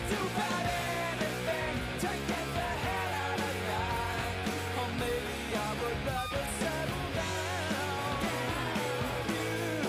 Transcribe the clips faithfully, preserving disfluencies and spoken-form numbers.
do about anything to get the hell out of life. Or maybe I would rather settle down. You,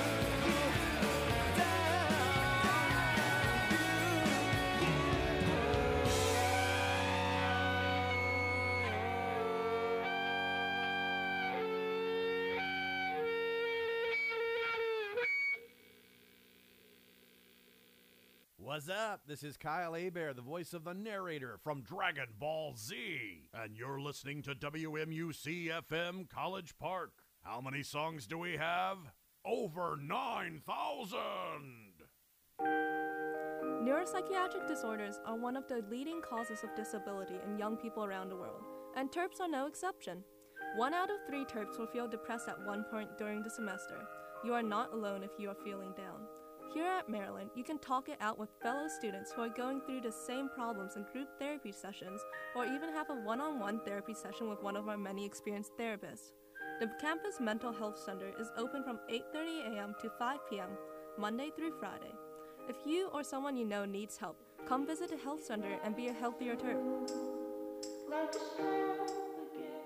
What's up? This is Kyle Hebert, the voice of the narrator from Dragon Ball Z. And you're listening to W M U C F M College Park. How many songs do we have? Over nine thousand! Neuropsychiatric disorders are one of the leading causes of disability in young people around the world, and TERPs are no exception. One out of three TERPs will feel depressed at one point during the semester. You are not alone if you are feeling down. Here at Maryland, you can talk it out with fellow students who are going through the same problems in group therapy sessions, or even have a one-on-one therapy session with one of our many experienced therapists. The campus mental health center is open from eight thirty a.m. to five p.m., Monday through Friday. If you or someone you know needs help, come visit the health center and be a healthier TERP. Like a storm begins.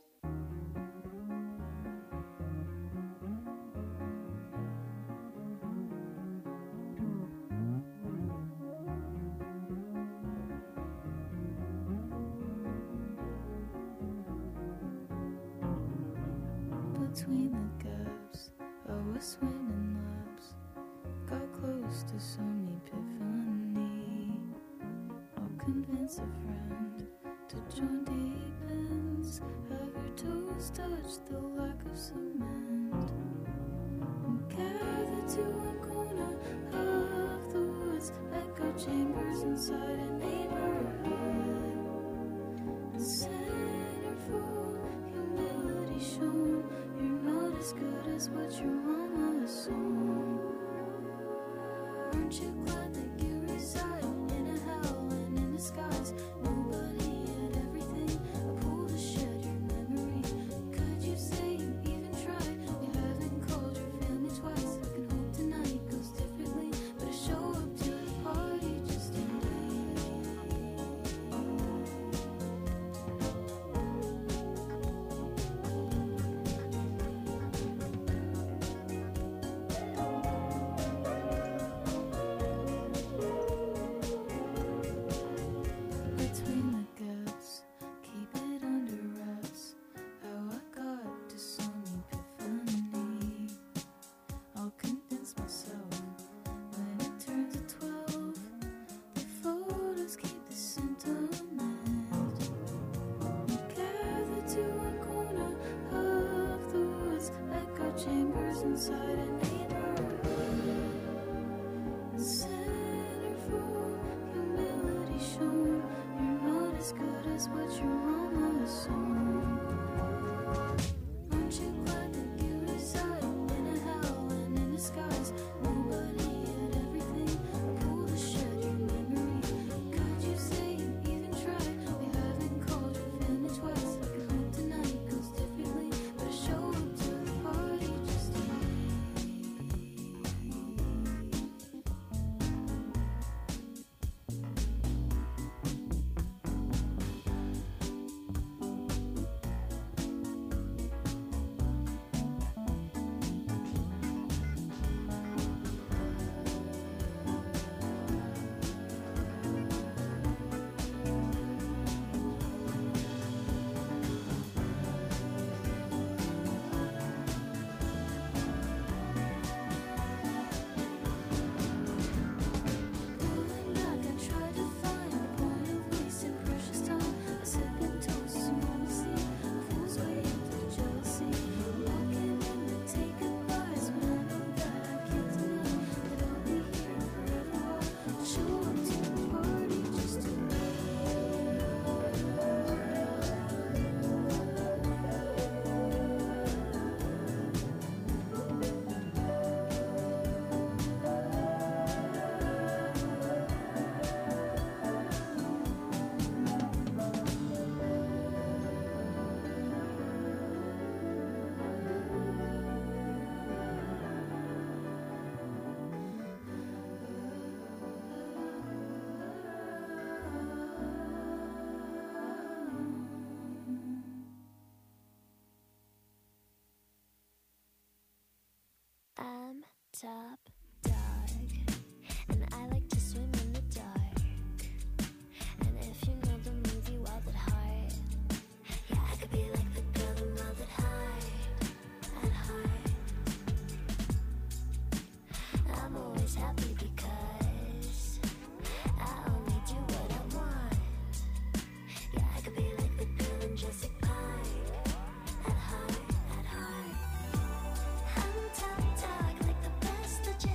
Between the gaps, I was swinging laps. Got close to some epiphany. I'll convince a friend to join deep ends. Have your toes touch the lack of cement. And gather to one corner of the woods. Echo chambers inside a neighborhood. And centerfold humility shown. You're not as good as what your mama assumed. Aren't you glad that you reside in a hell and in disguise? Nobody had everything. I pulled a shed your memory. Could you say you even tried? You haven't called your family twice. I can hope tonight goes differently, but I show up to the party just in between the gaps, keep it under wraps. How I got to some epiphany. I'll convince myself when it turns to twelve. The photos keep the sentiment. We gather to one corner of the woods. Echo chambers inside a neighborhood. And centerfold humility shown. You're not as good as what your mama assumed. Aren't you glad that you reside in a hell and in disguise? Nobody had everything. I pulled a shed your memory. Could you say you even tried? We haven't called your family twice. I can hope tonight goes differently, but I show up to the party just in case. top dog, and I like to swim in the dark. And if you know the movie Wild at Heart, yeah, I could be like the girl in Wild at Heart, at heart. I'm always happy because I only do what I want. Yeah, I could be like the girl in Jurassic Park, at heart, at heart. I'm top dog, like the best of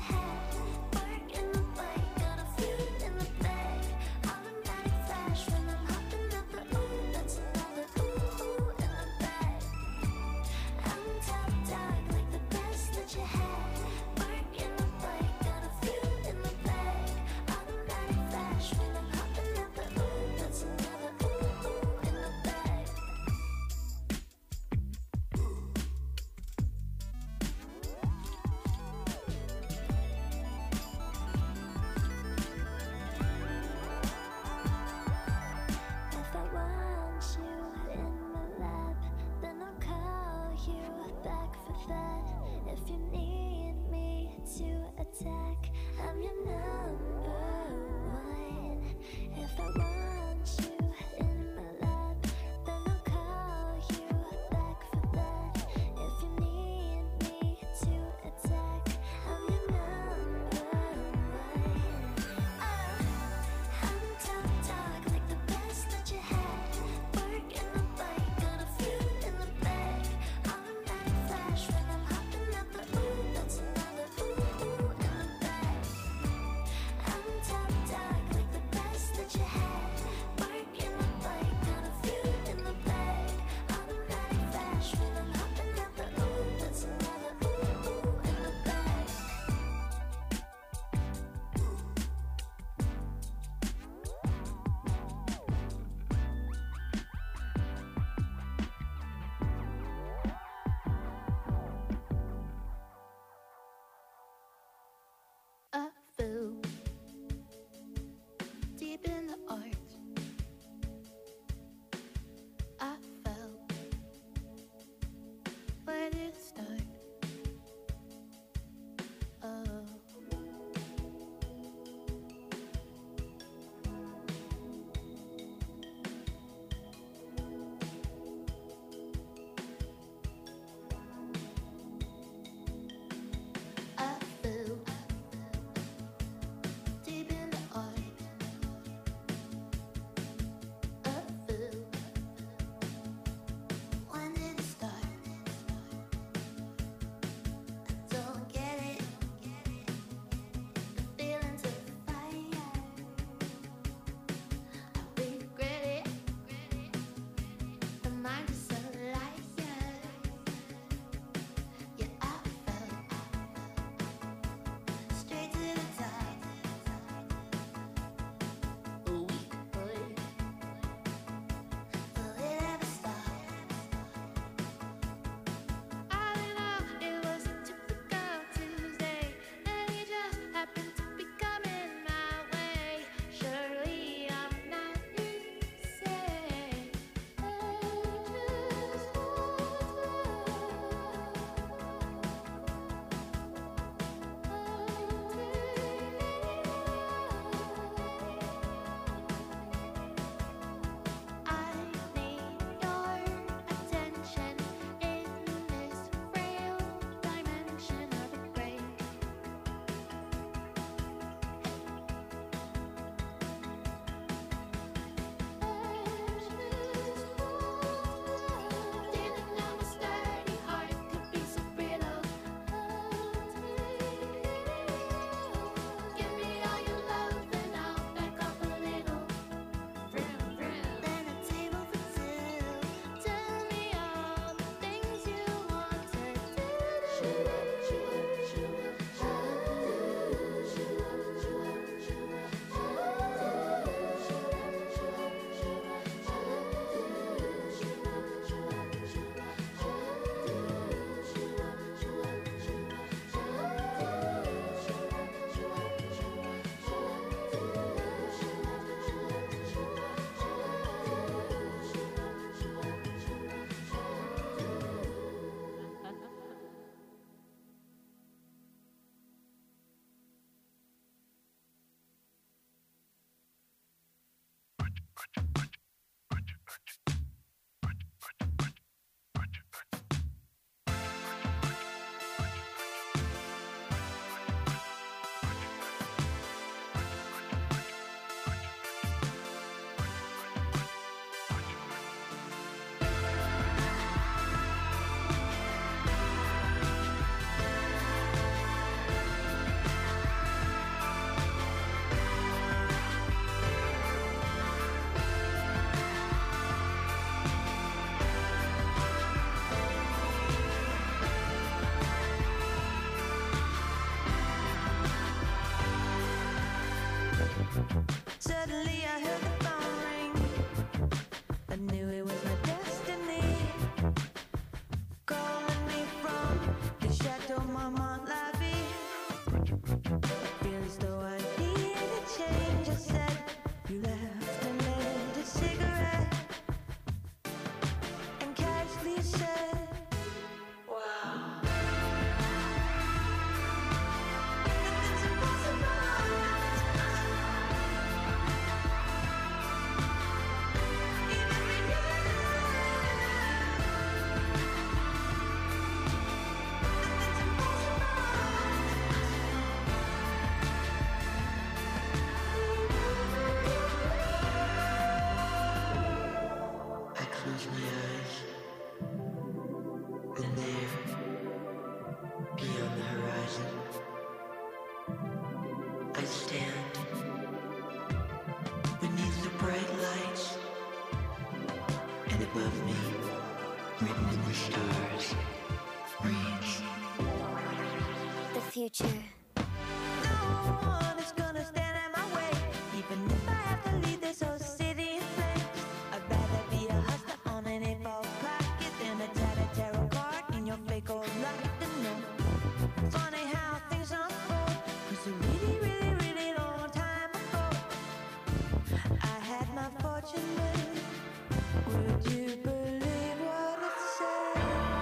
right above me, written in the stars. Reach. The future. No one is gonna stand in my way, even if I have to leave this whole city in flames. I'd rather be a hustler on an eight ball pocket than a tattered tarot card in your fake old life. And no, funny how things unfold, 'cause a really, really, really long time ago, I had my fortune made. Would you believe what it said?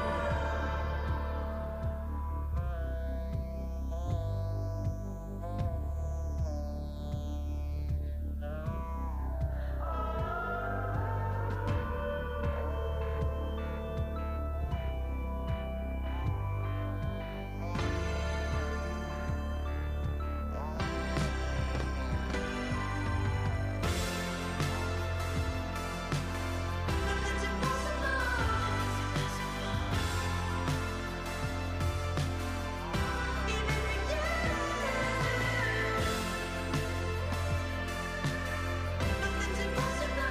Nothing's impossible. Even if you Nothing's impossible.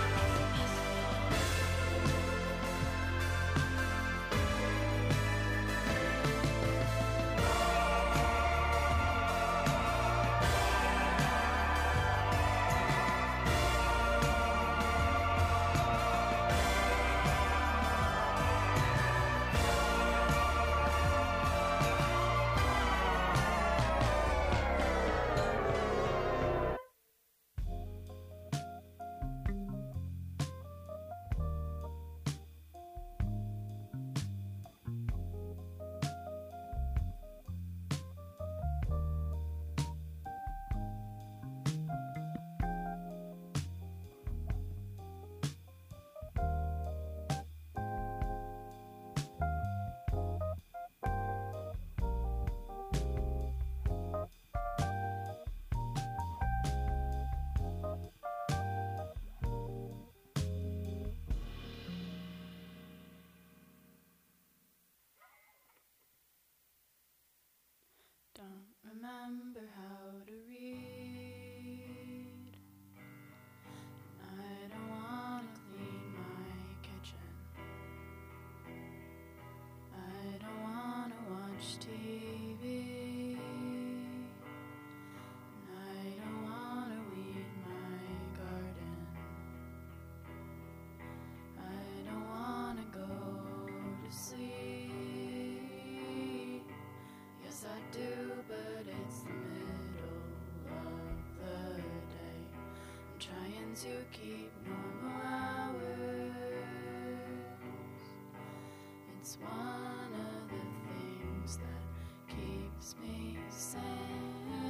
Don't remember how to read. I don't wanna clean my kitchen. I don't wanna watch T V. I don't wanna weed my garden. I don't wanna go to sleep. Yes, I do, but it's the middle of the day. I'm trying to keep normal hours. It's one of the things that keeps me sane.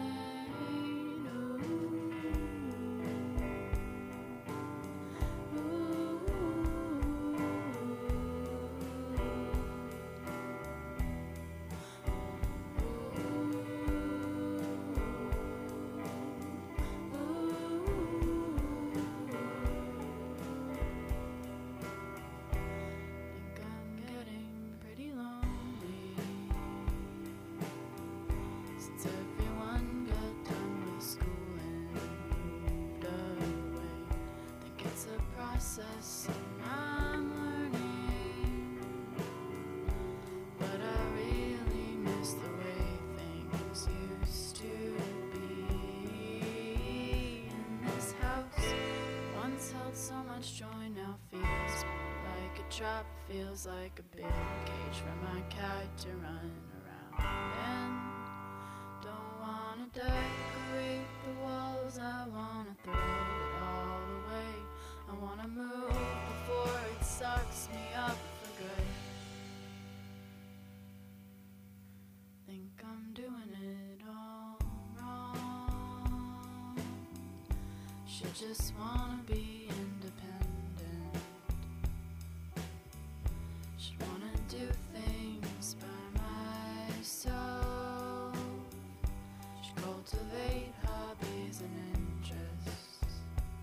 Think I'm getting pretty lonely since everyone got done with school and moved away. Think it's a process I'm learning, but I really miss the way things used to be. In this house, once held so much joy, now feels like a trap, feels like a big cage for my cat to run around in. Don't wanna decorate the walls, I wanna throw it all away. I wanna move before it sucks me up for good. Think I'm doing it all wrong. Should just wanna be independent. Should wanna do things by myself. Should cultivate hobbies and interests.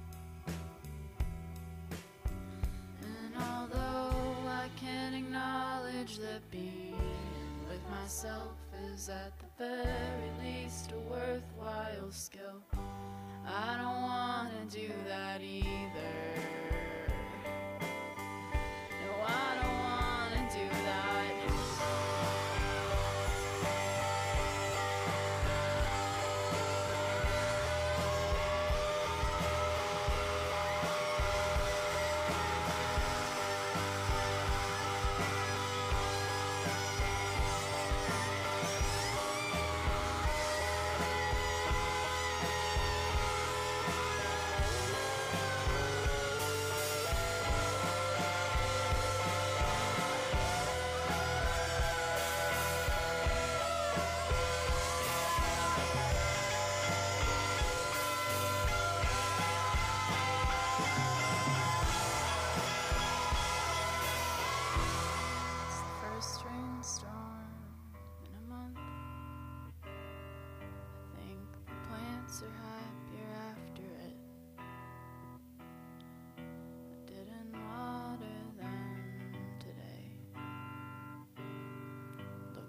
And although I can't acknowledge that being with myself is at the very least a worthwhile skill, I don't wanna do that either.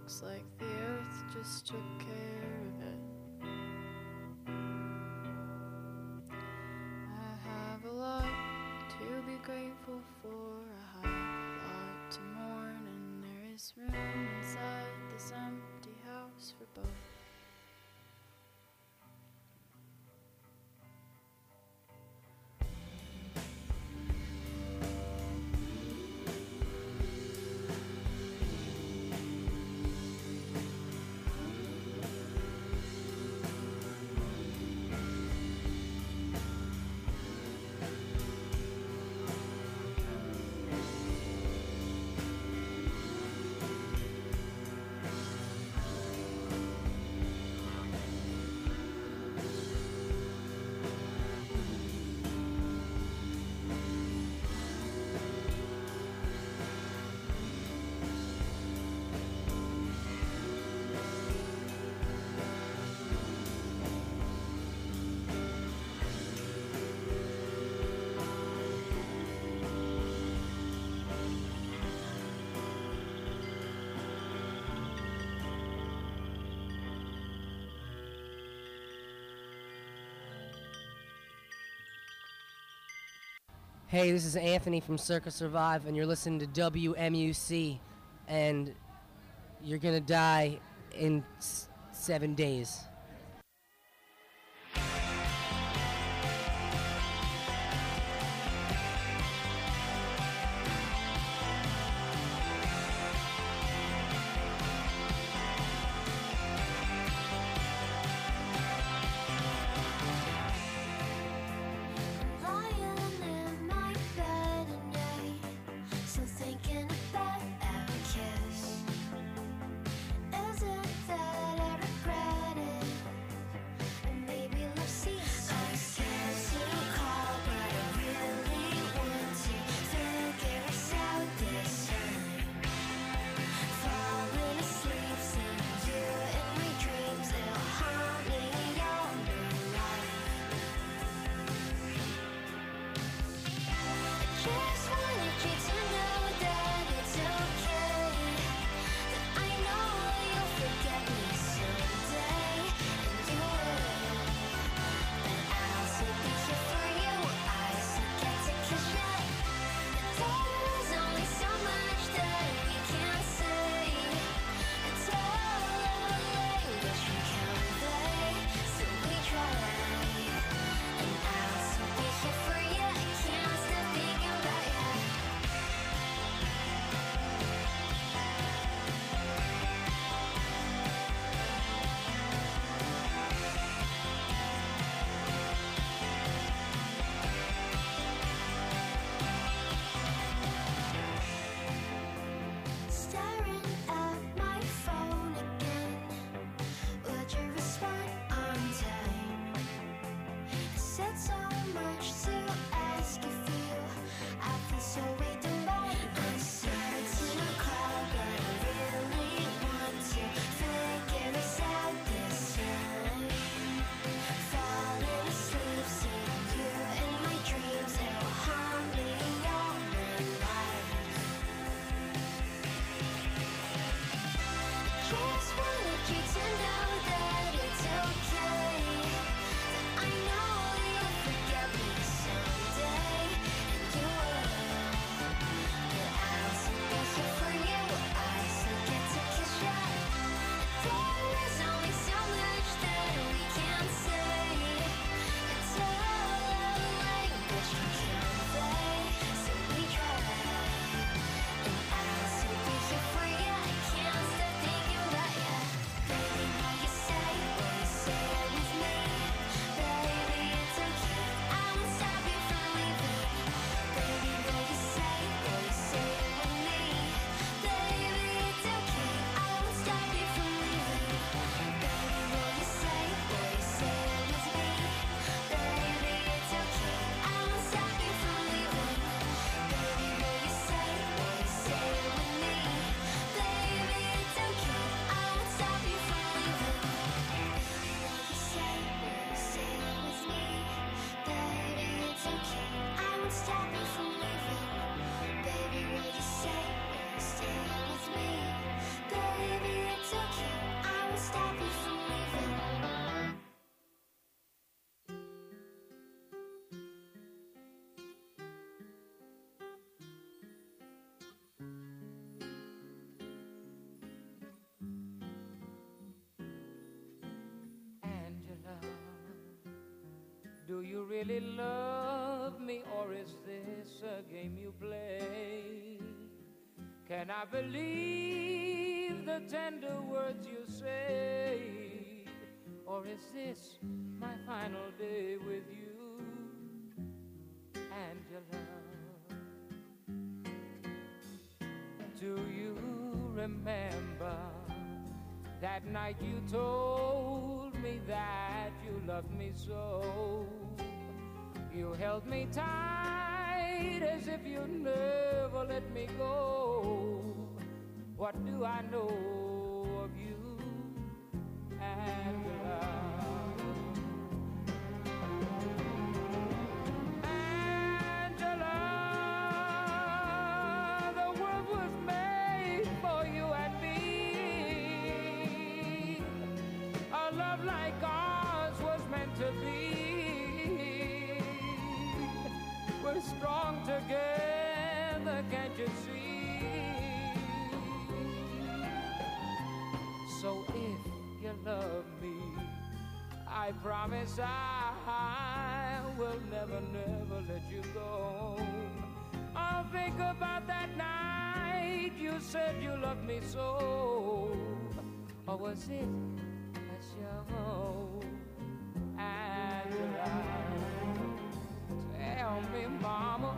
looks like the earth just took care of it. I have a lot to be grateful for, I have a lot to mourn, and there is room inside this empty house for both. Hey, this is Anthony from Circa Survive, and you're listening to W M U C, and you're gonna die in s- seven days. Lying in my bed at night, still thinking about our kiss. Is it that I regret it? And maybe love seems I'm scared to call, but I really want to figure us out this time. Falling asleep, seeing you in my dreams, it'll haunt me all my life. I just wanted you to know that it's okay, that I know you'll forget me someday, and you will, but I'll still be here for you, I still get to kiss you. There's only so much that we can say, it's all a language we can't convey, so we try, and I'll still be here for you, I can't stop thinking about you. Staring at my phone again, would you respond on time? I said so much to ask if you, I feel so way too long. I'm scared to call, but I really want to figure this out this time. Falling asleep, seeing you in my dreams, it'll haunt me all my life. Just wanted you to know that it's okay, that I know you'll forget me someday, and you will, but I'll still be here for you, I still get to kiss you. There's only so much that we can say, it's all a language we can't convey, so we try, and I'll still be here for you, I can't stop thinking about you. Baby, will you say, will you say it with me? Baby, it's okay, I won't stop you from leaving. Baby, will you say, will you say it with me? Baby, it's okay, I won't stop you from leaving. Baby, will you say, will you say it with me? Baby, it's okay, I won't stop you from leaving. Baby, will you say, will you say it with me? Baby, it's okay, I won't stop you from leaving. Baby, will you say, will you say it with me? Baby, it's okay, I won't stop you from leaving. Baby, will you say, will you say it with me? Baby, it's Do you really love me, or is this a game you play? Can I believe the tender words you say, or is this my final day with you, Angela? Do you remember that night you told me that you loved me so? You held me tight as if you'd never let me go. What do I know of you, Angela? Angela, the world was made for you and me. A love like ours was meant to be. We're strong together, can't you see? So if you love me, I promise I will never, never let you go. I'll think about that night you said you loved me so. Or was it a show, Angela? Tell me, mama.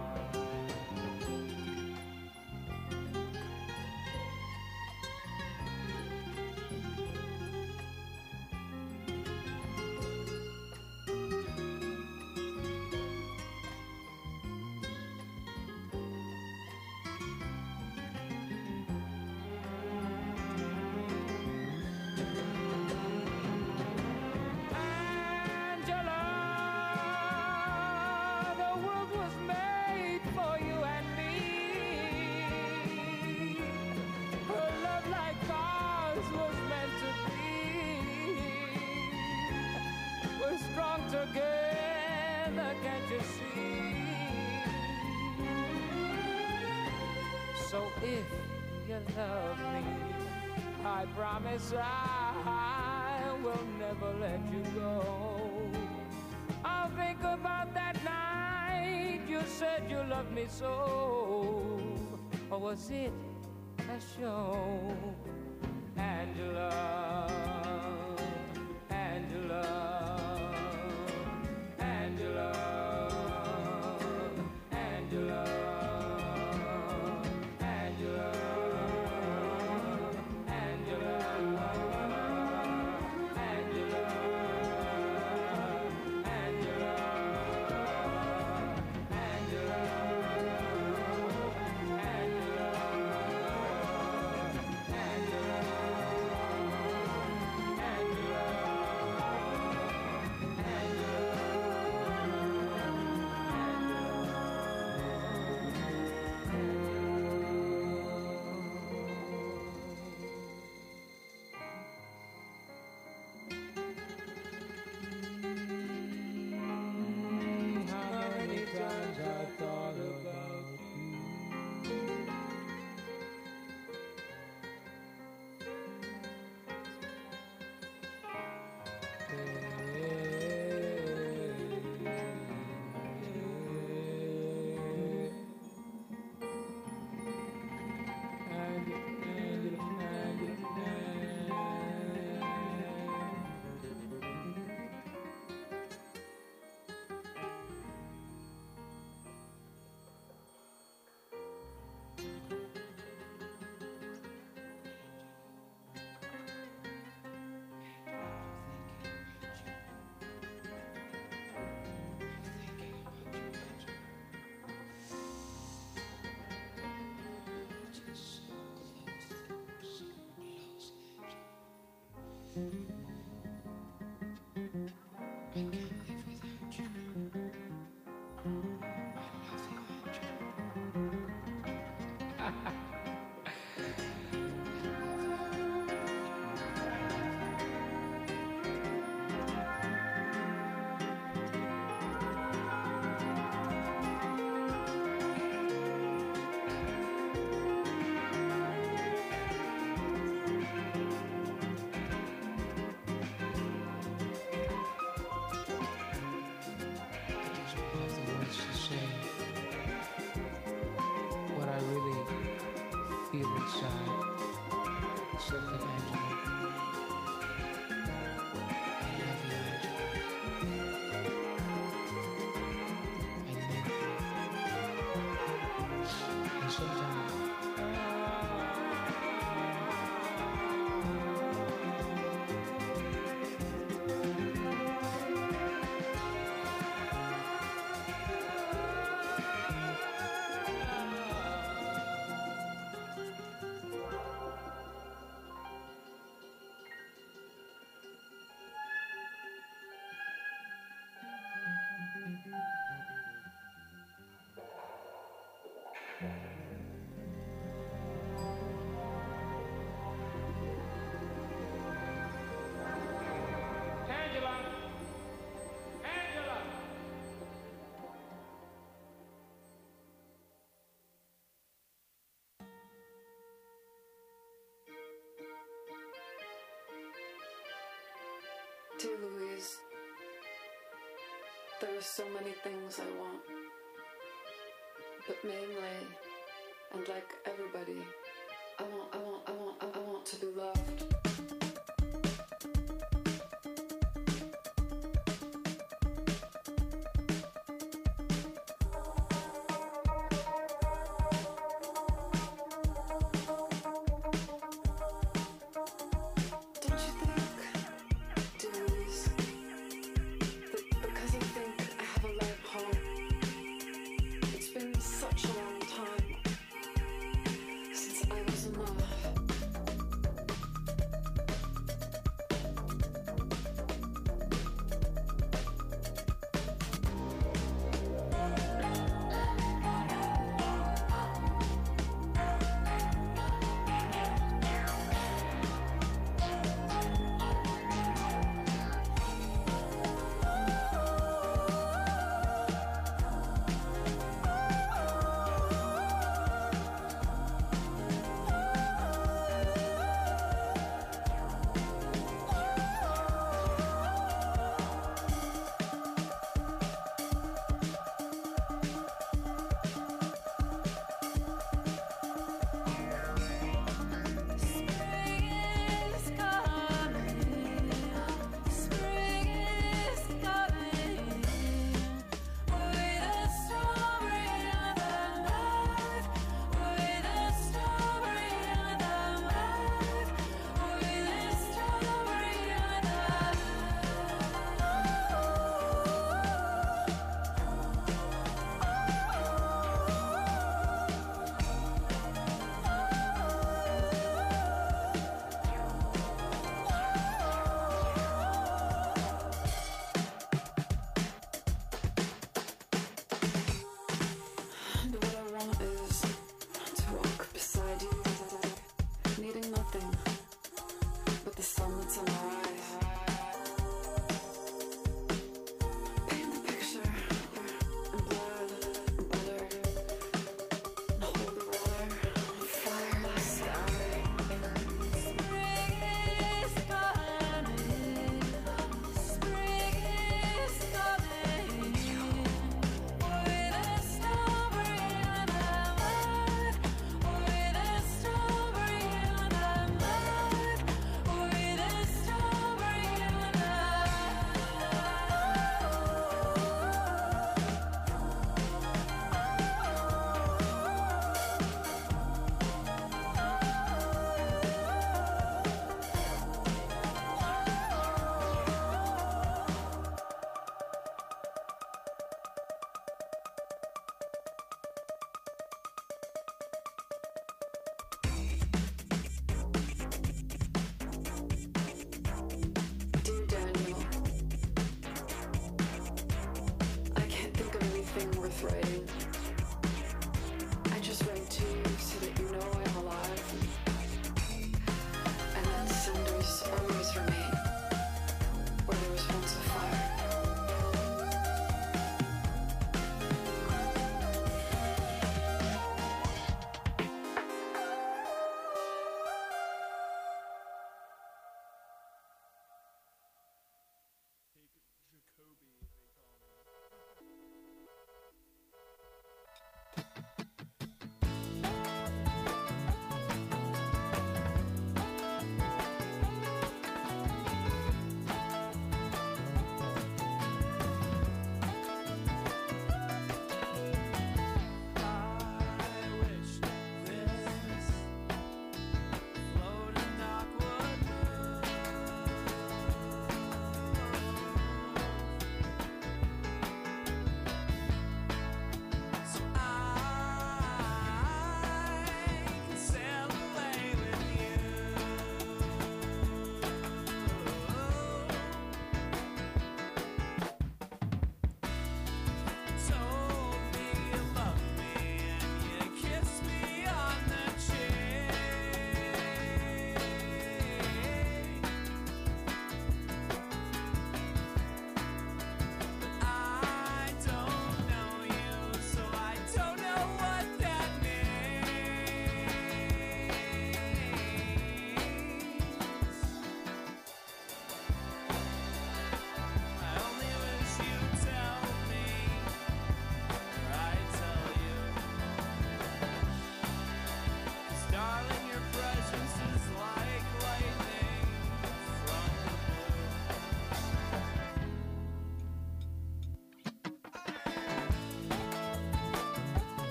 Together, can't you see? So if you love me, I promise I will never let you go. I'll think about that night you said you loved me so. Or was it a show, Angela? Angela. Angela, Angela, Angela, Angela, Angela, Angela, are so many things I want, but mainly, and like everybody, I want, I want, I want, I want to be loved. Such a long time since I was enough.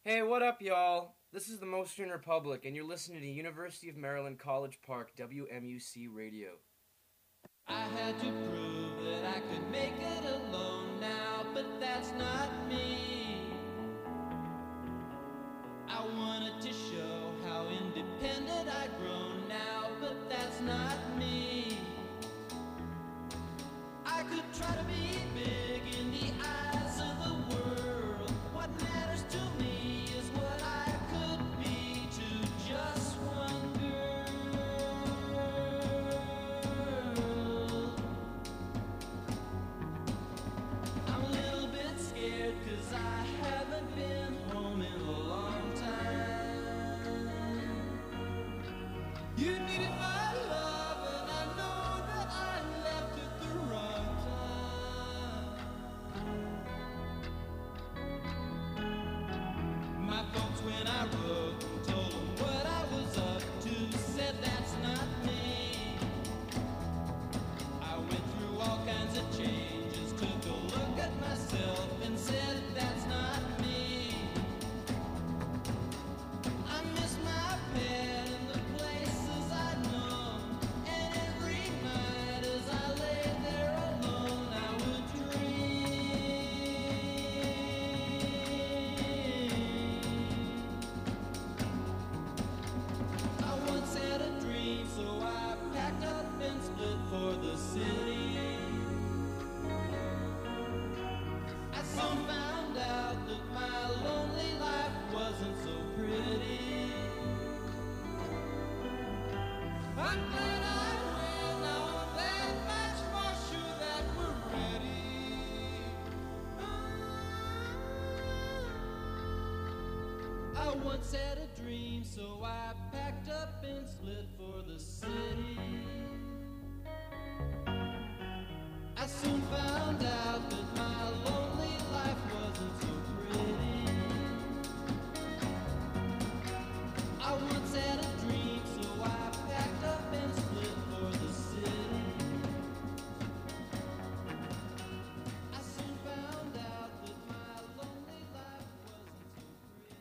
Hey, what up, y'all? This is the Motion Republic, and you're listening to University of Maryland College Park, W M U C Radio. I had to prove that I could make it alone now, but that's not me. I wanted to show how independent I've grown now, but that's not me. I could try to be big in the eyes of the world. What matters to me is what I could be to just one girl. I'm a little bit scared 'cause I haven't been home in a long time. You needed my love and I know that I left at the wrong time. My folks when I wrote told them what I was up to, said that's not me. I went through all kinds of changes, took a look at myself and said that's not me. I miss my pet and the places I'd known, and every night as I lay there alone I would dream. I once had a dream, so I packed up and split for the city. I soon found out that my lonely life wasn't so pretty. I'm glad I ran, now I'm that much more sure that we're ready. I once had a dream, so I packed up and split for the city. I soon found out that my lonely life wasn't so pretty. I once had a dream, so I packed up and split for the city. I soon found out that my lonely life wasn't so pretty.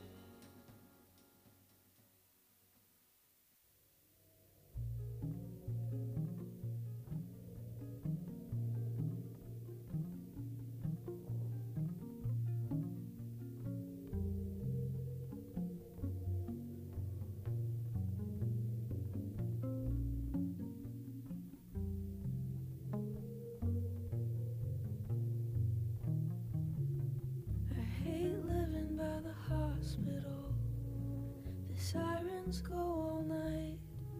I hate living by the hospital. The sirens go all night.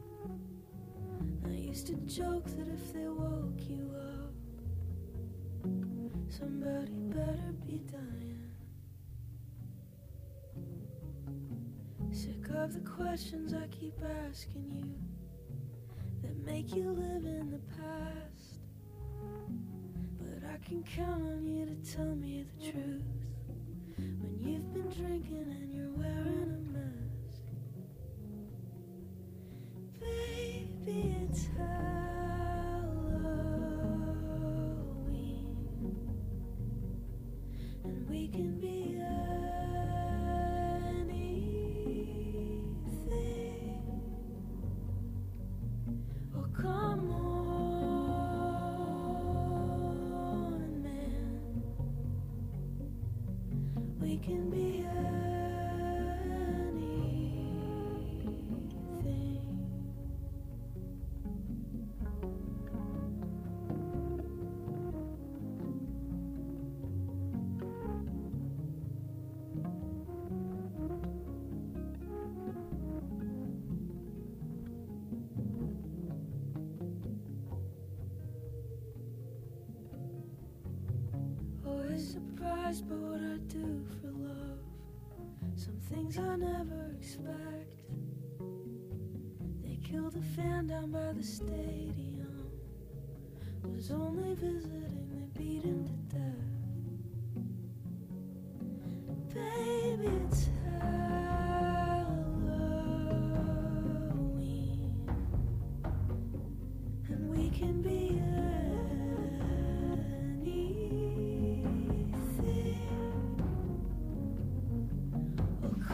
I used to joke that if they woke you up, somebody better be dying. Sick of the questions I keep asking you that make you live in the past. But I can count on you to tell me the truth when you've been drinking and you're wearing a mask. Baby, it's Halloween, and we can be anything. Oh, come on, man. We can be anything. Always surprised by what I do for love. Some things I never expect. They killed a fan down by the stadium. Was only visiting, they beat him to death. Baby, it's Halloween, and we can be anything. Oh,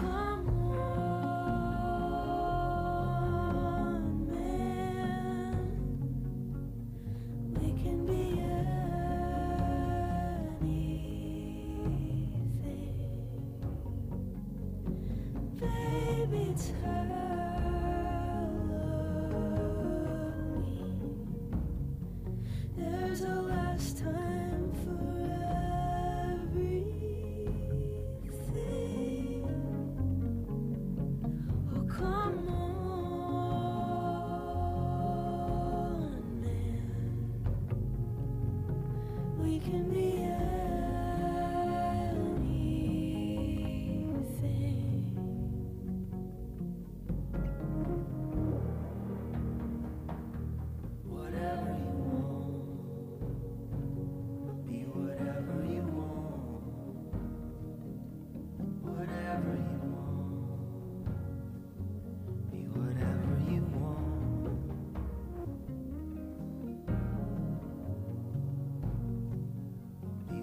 can be anything. Whatever you want, be whatever you want. Whatever you want, be whatever you want. Be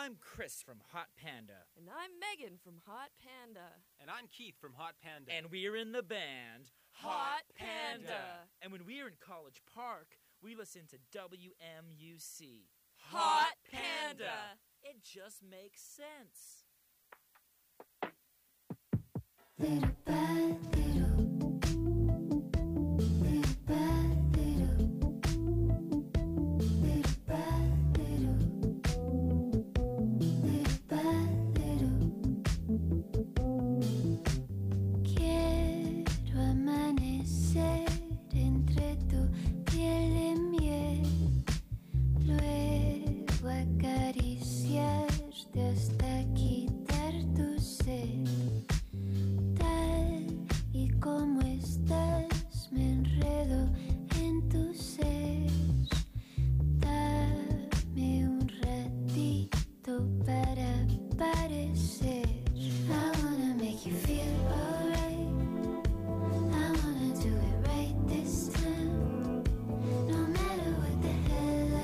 I'm Chris from Hot Panda. And I'm Megan from Hot Panda. And I'm Keith from Hot Panda. And we're in the band Hot Panda. And when we're in College Park, we listen to W M U C. Hot Panda. It just makes sense. Little bird, little